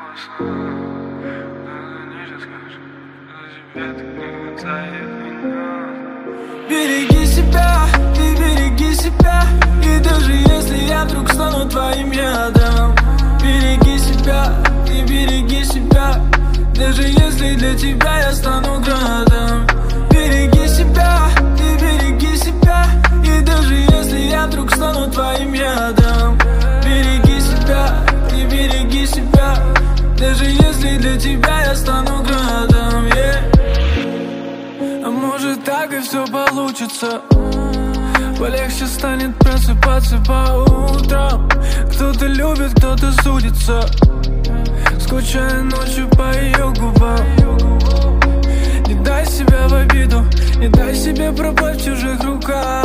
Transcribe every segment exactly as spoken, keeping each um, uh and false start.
Береги себя, ты береги себя. И даже если я вдруг стану твоим ядом, береги себя, ты береги себя. Даже если для тебя я стану градом, береги себя, ты береги себя. И даже если я вдруг стану твоим ядом, береги себя, ты береги себя. Даже если для тебя я стану градом, yeah. А может так и все получится, полегче станет просыпаться по утрам. Кто-то любит, кто-то судится, скучая ночью по ее губам. Не дай себя в обиду, не дай себе пропасть в чужих руках.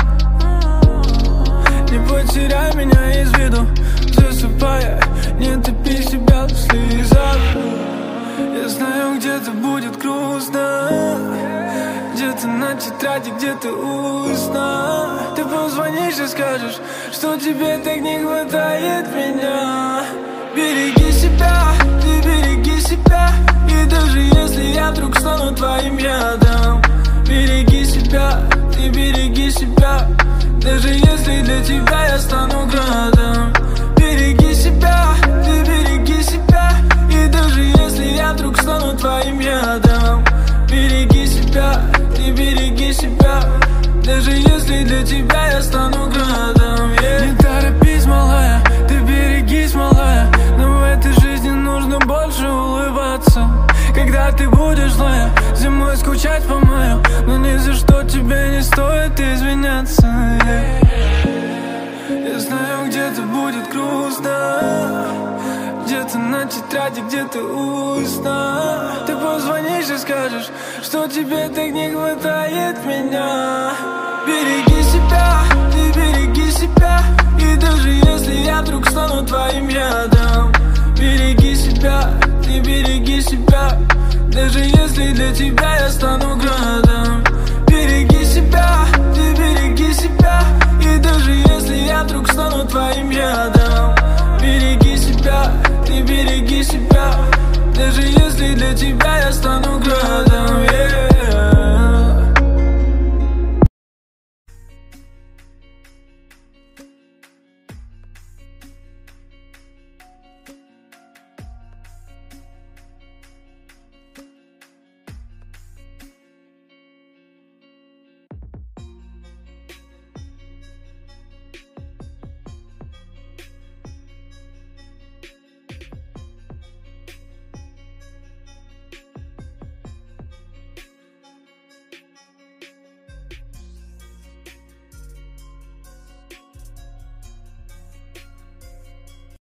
Не потеряй меня из виду, засыпая, не топи себя в слезах. Я знаю, где-то будет грустно, где-то на тетради, где-то устно. Ты позвонишь и скажешь, что тебе так не хватает меня. Береги себя, ты береги себя. И даже если я вдруг стану твоим ядом, береги себя, ты береги себя. Даже если для тебя я стану градом, береги себя, ты береги себя. И даже если я вдруг стану твоим ядом, береги себя, ты береги себя. Даже если для тебя я стану градом, yeah. Не торопись, малая, ты берегись, малая. Но в этой жизни нужно больше улыбаться. Когда ты будешь злая, зимой скучать по маю, но ни за что тебе не стоит извиняться, yeah. Я знаю, где-то будет грустно, где-то на тетради, где-то устно. Ты позвонишь и скажешь, что тебе так не хватает меня. Береги себя, ты береги себя. И даже если я вдруг стану твоим ядом, береги себя, ты береги себя. Даже если для тебя я стану градом.